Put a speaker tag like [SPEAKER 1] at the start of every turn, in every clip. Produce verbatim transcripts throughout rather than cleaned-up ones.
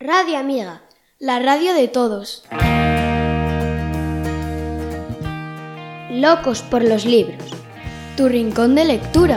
[SPEAKER 1] Radio Amiga, la radio de todos. Locos por los libros, tu rincón de lectura.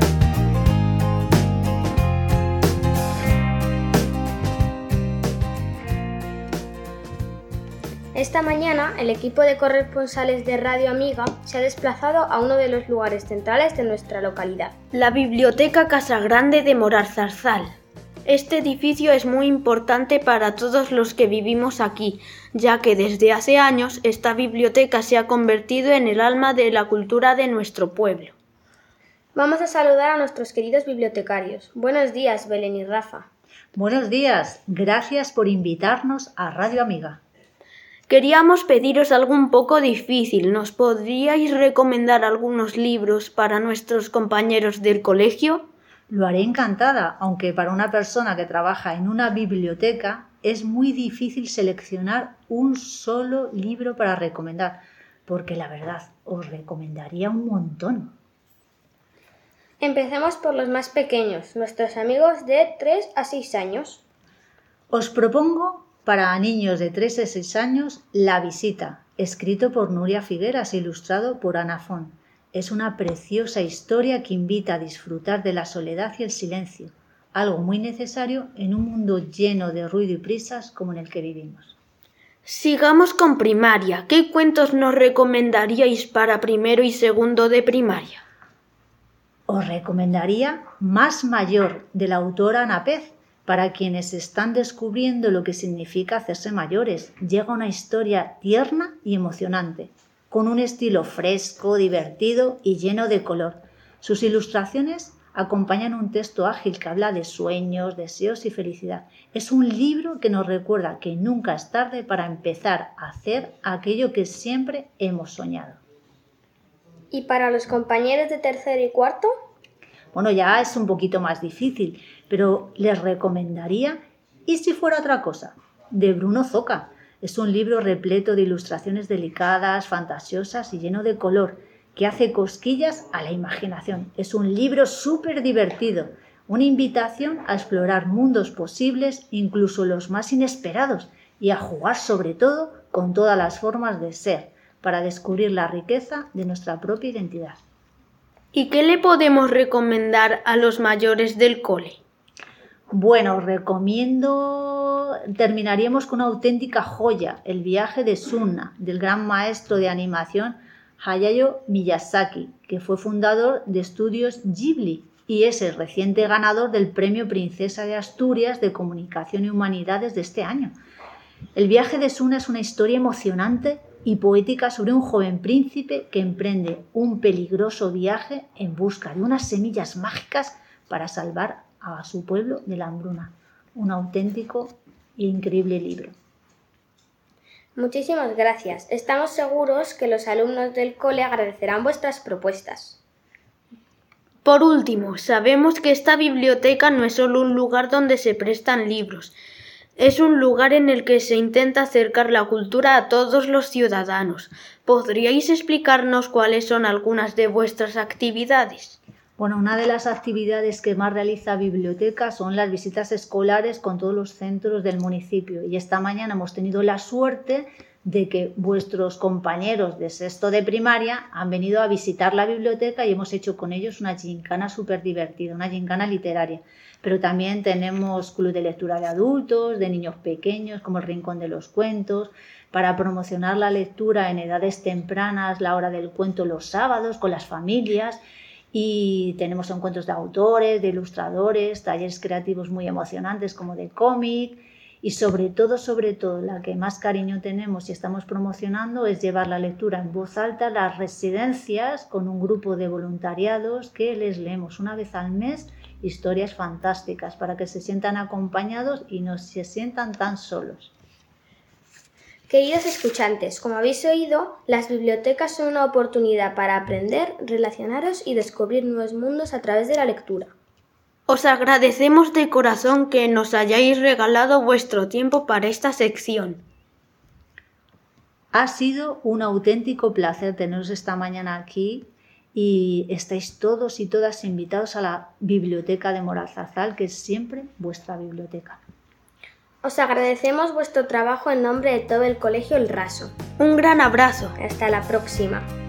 [SPEAKER 2] Esta mañana, el equipo de corresponsales de Radio Amiga se ha desplazado a uno de los lugares centrales de nuestra localidad,
[SPEAKER 3] la Biblioteca Casa Grande de Moralzarzal. Este edificio es muy importante para todos los que vivimos aquí, ya que desde hace años esta biblioteca se ha convertido en el alma de la cultura de nuestro pueblo.
[SPEAKER 2] Vamos a saludar a nuestros queridos bibliotecarios. Buenos días, Belén y Rafa.
[SPEAKER 4] Buenos días, gracias por invitarnos a Radio Amiga.
[SPEAKER 3] Queríamos pediros algo un poco difícil. ¿Nos podríais recomendar algunos libros para nuestros compañeros del colegio?
[SPEAKER 4] Lo haré encantada, aunque para una persona que trabaja en una biblioteca es muy difícil seleccionar un solo libro para recomendar, porque la verdad, os recomendaría un montón.
[SPEAKER 2] Empecemos por los más pequeños, nuestros amigos de tres a seis años.
[SPEAKER 4] Os propongo para niños de tres a seis años La visita, escrito por Nuria Figueras e ilustrado por Ana Font. Es una preciosa historia que invita a disfrutar de la soledad y el silencio, algo muy necesario en un mundo lleno de ruido y prisas como en el que vivimos.
[SPEAKER 3] Sigamos con primaria. ¿Qué cuentos nos recomendaríais para primero y segundo de primaria?
[SPEAKER 4] Os recomendaría Más mayor, de la autora Ana Pez, para quienes están descubriendo lo que significa hacerse mayores. Llega una historia tierna y emocionante, con un estilo fresco, divertido y lleno de color. Sus ilustraciones acompañan un texto ágil que habla de sueños, deseos y felicidad. Es un libro que nos recuerda que nunca es tarde para empezar a hacer aquello que siempre hemos soñado.
[SPEAKER 2] ¿Y para los compañeros de tercero y cuarto?
[SPEAKER 4] Bueno, ya es un poquito más difícil, pero les recomendaría ¿Y si fuera otra cosa?, de Bruno Zoca. Es un libro repleto de ilustraciones delicadas, fantasiosas y lleno de color, que hace cosquillas a la imaginación. Es un libro súper divertido, una invitación a explorar mundos posibles, incluso los más inesperados, y a jugar sobre todo con todas las formas de ser, para descubrir la riqueza de nuestra propia identidad.
[SPEAKER 3] ¿Y qué le podemos recomendar a los mayores del cole?
[SPEAKER 4] Bueno, os recomiendo, terminaríamos con una auténtica joya, El viaje de Sunna, del gran maestro de animación Hayao Miyazaki, que fue fundador de Estudios Ghibli y es el reciente ganador del Premio Princesa de Asturias de Comunicación y Humanidades de este año. El viaje de Sunna es una historia emocionante y poética sobre un joven príncipe que emprende un peligroso viaje en busca de unas semillas mágicas para salvar a su pueblo de la hambruna. Un auténtico e increíble libro.
[SPEAKER 2] Muchísimas gracias. Estamos seguros que los alumnos del cole agradecerán vuestras propuestas.
[SPEAKER 3] Por último, sabemos que esta biblioteca no es solo un lugar donde se prestan libros. Es un lugar en el que se intenta acercar la cultura a todos los ciudadanos. ¿Podríais explicarnos cuáles son algunas de vuestras actividades?
[SPEAKER 4] Bueno, una de las actividades que más realiza Biblioteca son las visitas escolares con todos los centros del municipio. Y esta mañana hemos tenido la suerte de que vuestros compañeros de sexto de primaria han venido a visitar la biblioteca y hemos hecho con ellos una gincana súper divertida, una gincana literaria. Pero también tenemos club de lectura de adultos, de niños pequeños, como el Rincón de los Cuentos, para promocionar la lectura en edades tempranas, la hora del cuento los sábados con las familias. Y tenemos encuentros de autores, de ilustradores, talleres creativos muy emocionantes como de cómic. Y sobre todo, sobre todo, la que más cariño tenemos y estamos promocionando es llevar la lectura en voz alta a las residencias con un grupo de voluntariados que les leemos una vez al mes historias fantásticas para que se sientan acompañados y no se sientan tan solos.
[SPEAKER 2] Queridos escuchantes, como habéis oído, las bibliotecas son una oportunidad para aprender, relacionaros y descubrir nuevos mundos a través de la lectura.
[SPEAKER 3] Os agradecemos de corazón que nos hayáis regalado vuestro tiempo para esta sección.
[SPEAKER 4] Ha sido un auténtico placer teneros esta mañana aquí y estáis todos y todas invitados a la Biblioteca de Moralzarzal, que es siempre vuestra biblioteca.
[SPEAKER 2] Os agradecemos vuestro trabajo en nombre de todo el Colegio El Raso.
[SPEAKER 3] Un gran abrazo.
[SPEAKER 2] Hasta la próxima.